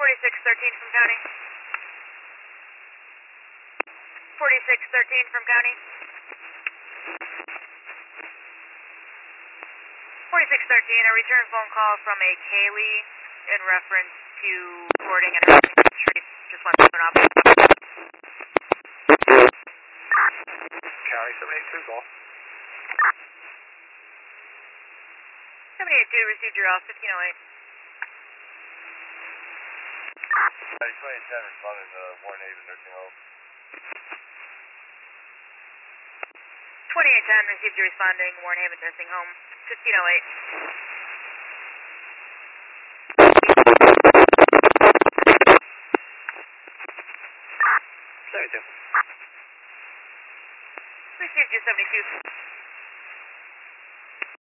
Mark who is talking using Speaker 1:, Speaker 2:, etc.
Speaker 1: 4613 from county. 4613 from county. 4613, a return phone call from a Kaylee in reference to boarding and harassing the streets. Just went to an office.
Speaker 2: County 782 call.
Speaker 1: 782 received your off 1508.
Speaker 2: 2010 responding to Warren Haven Nursing Home.
Speaker 1: 2810 received your responding Warren Haven Nursing Home 1508.
Speaker 2: Sorry, Tim.
Speaker 1: Received your 72.